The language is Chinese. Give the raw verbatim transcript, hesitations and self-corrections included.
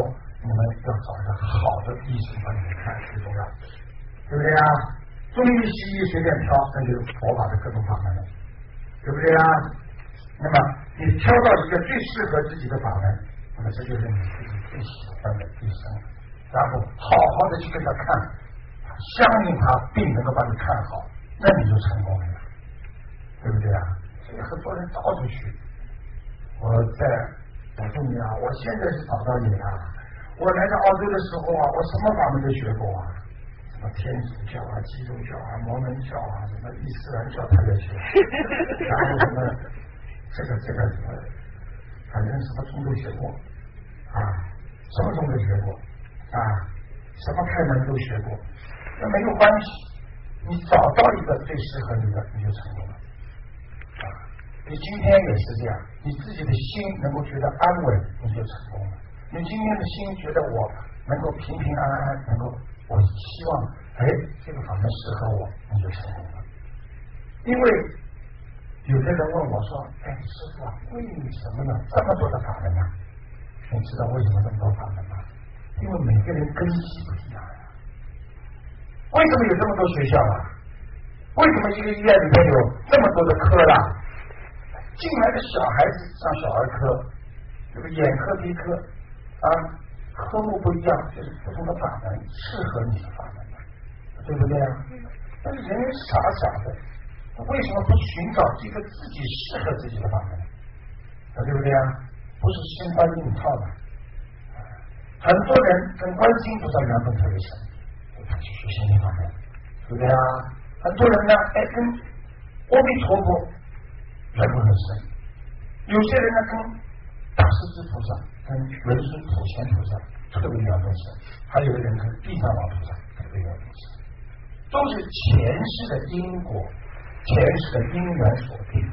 你们要找一个好的医生帮你们看最重要，对不对啊？中医西医随便挑，那就是佛法的各种法门了，对不对啊？那么你挑到一个最适合自己的法门，那么这就是你自己最喜欢的医生，然后好好的去跟他看，相信他病能够把你看好，那你就成功了，对不对啊？所以很多人到处去，我在我说你啊，我现在是找到你了。我来到澳洲的时候啊，我什么法门都学过啊，什么天主教啊、基督教啊、摩门教啊，什么伊斯兰教他也学，然后什么这个这个什么，反正什么宗都学过啊，什么宗都学过啊，什么开门都学过，那没有关系，你找到一个最适合你的，你就成功了啊。你今天也是这样，你自己的心能够觉得安稳，你就成功了。你今天的心觉得我能够平平安安，能够我希望，哎，这个法门适合我，你就成功了。因为有的人问我说，哎，师父啊，为什么呢这么多的法门呢？你知道为什么这么多法门吗？因为每个人根基不一样呀。为什么有这么多学校啊？为什么一个医院里面有这么多的科啦？进来的小孩子上小儿科，这个眼科、鼻科啊，科目不一样，就是不同的法门适合你的法门，对不对啊？但是人傻傻的，为什么不寻找一个自己适合自己的法门？对不对啊？不是心宽硬套的。很多人跟观世音菩萨缘分特别深，他去学心灵法门，对不对啊？很多人呢，哎，跟阿弥陀佛缘分很深。有些人呢，跟大势至菩萨、跟文殊普贤菩萨特别缘分深，还有的人跟地藏王菩萨特别缘分深，都是前世的因果、前世的因缘所定。